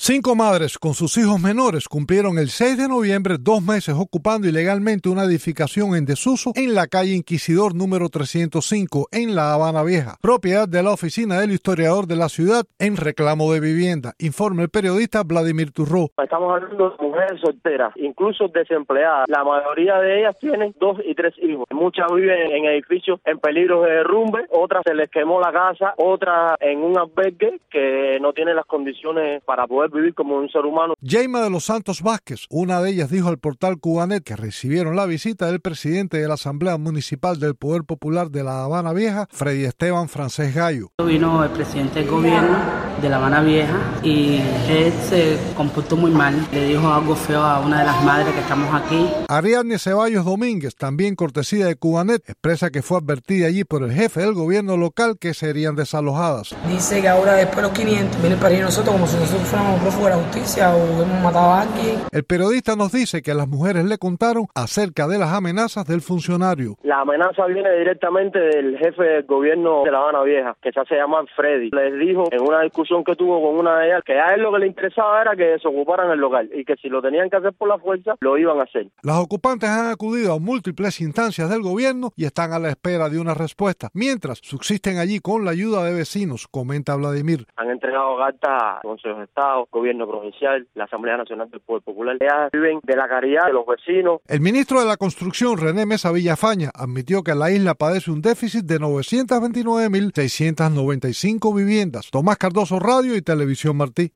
5 madres con sus hijos menores cumplieron el 6 de noviembre 2 meses ocupando ilegalmente una edificación en desuso en la calle Inquisidor número 305 en La Habana Vieja, propiedad de la oficina del historiador de la ciudad en reclamo de vivienda, informa el periodista Vladimir Turró. Estamos hablando de mujeres solteras, incluso desempleadas. La mayoría de ellas tienen 2 y 3 hijos. Muchas viven en edificios en peligro de derrumbe, otras se les quemó la casa, otras en un albergue que no tiene las condiciones para poder vivir como un ser humano. Jaima de los Santos Vázquez, una de ellas, dijo al portal Cubanet que recibieron la visita del presidente de la Asamblea Municipal del Poder Popular de La Habana Vieja, Freddy Esteban Francés Gallo. Vino el presidente del gobierno de La Habana Vieja y él se comportó muy mal, le dijo algo feo a una de las madres que estamos aquí. Ariadne Ceballos Domínguez, también cortesía de Cubanet, expresa que fue advertida allí por el jefe del gobierno local que serían desalojadas. Dice que ahora después de los 500 viene para ir nosotros como si nosotros fuéramos prófugos de la justicia o hemos matado a alguien. El periodista nos dice que las mujeres le contaron acerca de las amenazas del funcionario. La amenaza viene directamente del jefe del gobierno de La Habana Vieja, que se hace llamar Freddy. Les dijo en una discusión que tuvo con una de ellas que a él lo que le interesaba era que desocuparan el local y que si lo tenían que hacer por la fuerza, lo iban a hacer. Las ocupantes han acudido a múltiples instancias del gobierno y están a la espera de una respuesta, mientras subsisten allí con la ayuda de vecinos, comenta Vladimir. Han entregado cartas a consejos de Estado, gobierno provincial, la Asamblea Nacional del Poder Popular. Ellas viven de la caridad de los vecinos. El ministro de la Construcción, René Mesa Villafaña, admitió que la isla padece un déficit de 929.695 viviendas. Tomás Cardoso, Radio y Televisión Martí.